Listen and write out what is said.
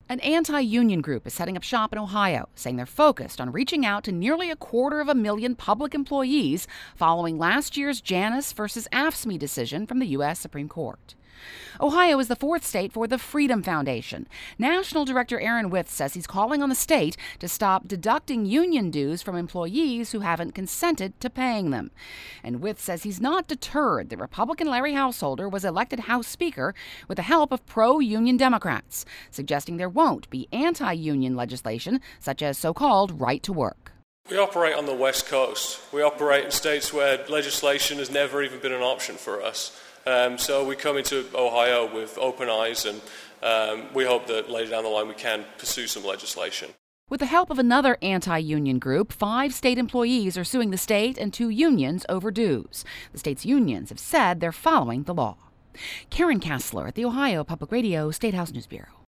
An anti-union group is setting up shop in Ohio, saying they're focused on reaching out to nearly 250,000 public employees following last year's Janus versus AFSCME decision from the U.S. Supreme Court. Ohio is the fourth state for the Freedom Foundation. National Director Aaron Withs says he's calling on the state to stop deducting union dues from employees who haven't consented to paying them. And Withs says he's not deterred that Republican Larry Householder was elected House Speaker with the help of pro-union Democrats, suggesting there won't be anti-union legislation such as so-called right to work. We operate on the West Coast. We operate in states where legislation has never even been an option for us. So we come into Ohio with open eyes, and we hope that later down the line we can pursue some legislation. With the help of another anti-union group, 5 state employees are suing the state and 2 unions over dues. The state's unions have said they're following the law. Karen Kassler at the Ohio Public Radio State House News Bureau.